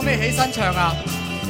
可唔可以起身唱啊？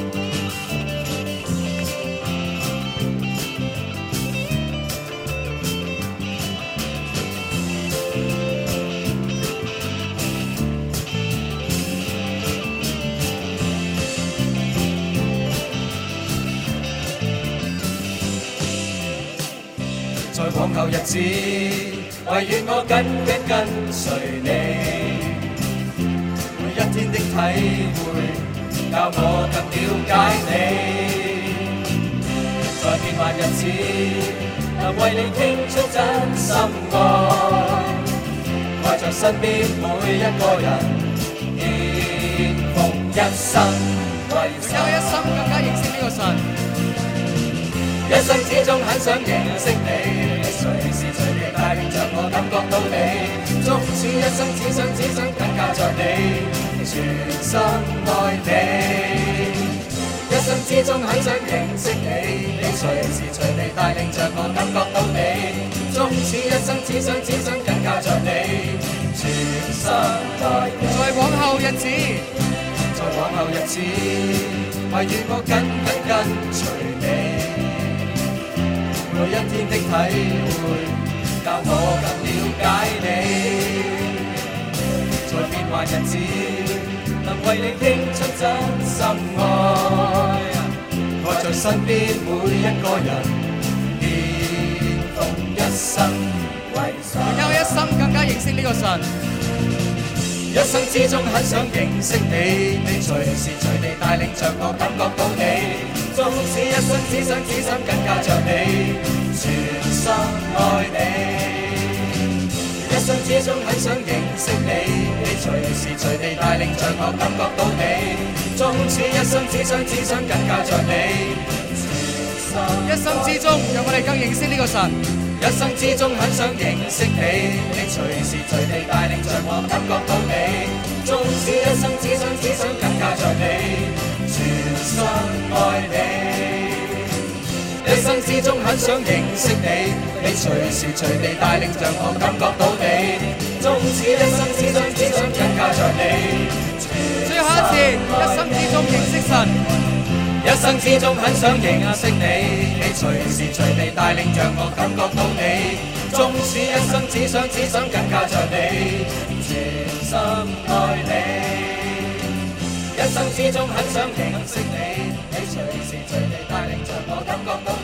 在往後日子，唯願我緊緊跟隨你，每一天的體會，教我更了解你。在變幻日子，能為你傾出真心愛，愛在身邊每一個人，應奉一生為神。 有一心更加認識呢個神。 一生之中很想認識你，隨時隨地帶領着我感覺到你，終此一生只想緊靠着你，全心愛你。一生之中很想認識你，隨時隨地帶領着我感覺到你，終此一生只想緊靠着你，全心愛你。 在往後日子， 在往後日子，唯願我緊跟隨你。每一天的體會，教我更了解你。在變幻日子，能為你傾出真心愛，愛在身邊每一個人，獻奉一生為神。 有一心更加認識呢個神。 一生之中很想認識你，隨時隨地帶領着我感覺到你，縱使一生只想緊靠着你，全心愛你。一生之中很想認識你，隨時隨地帶領着我感覺到你，縱使一生只想緊靠着你，全心。 一生之中，讓我哋更認識呢個神。 一生之中很想認識你，隨時隨地帶領着我感覺到你，縱使一生只想緊靠着你，全心愛你。一生之中很想認識你，隨時隨地帶領着我感覺到你，縱使一生只想緊靠着你。 最後一次，一生之中認識神。 一生之中很想認識你，隨時隨地帶領着我感覺到你，縱使一生只想緊靠着你，全心愛你。一生之中很想認識你，隨時隨地帶領着我感覺到你。